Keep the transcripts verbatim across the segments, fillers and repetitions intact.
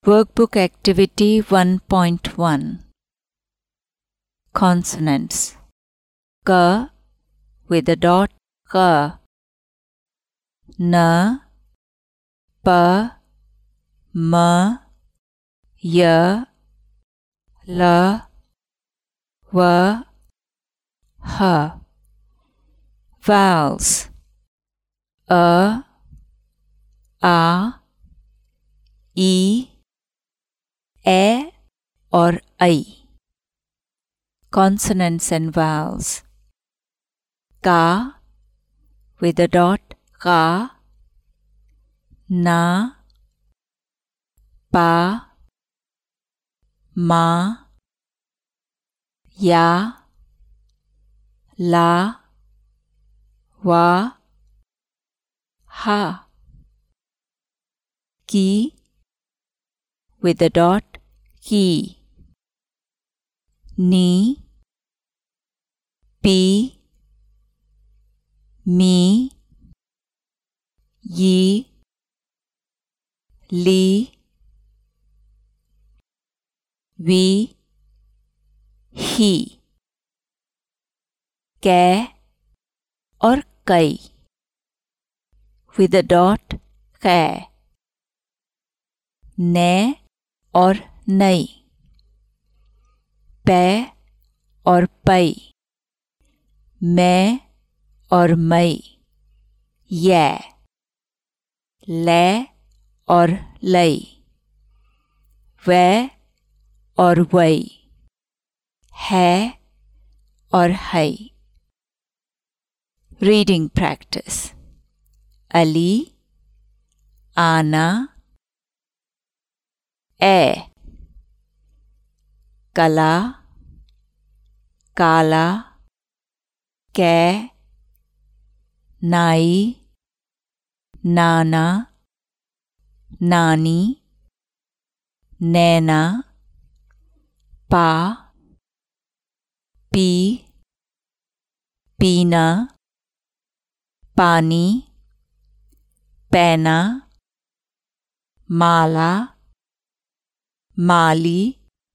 Workbook Activity one point one. Consonants. K with a dot, K. N, P, M, Y, L, W, H. Vowels. A, A, E, E or I. Consonants and vowels. Ka with a dot, Ka. Na, Pa, Ma, Ya, La, Wa, Ha. Ki with a dot, Ki. Ni, Pi, Mi, Yi, Li, Vi, Hi. Ke or Kai with a dot, Khe. Ne or Nai. Pe or Pai. Me or Mai. Ye. Le or Lai. Ve or Vai. Hai or Hai. Reading practice. Ali, Ana, E. Kala, Kala, Ke, Nai, Nana, Nani, Nena, Pa, Pi, Pina, Pani, Pena, Mala, Mali,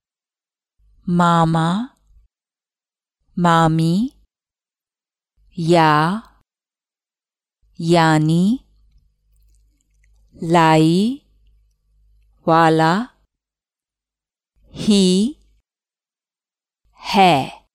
Mama, Mami, Ya, Yani, Lai, Wala, He, Hai.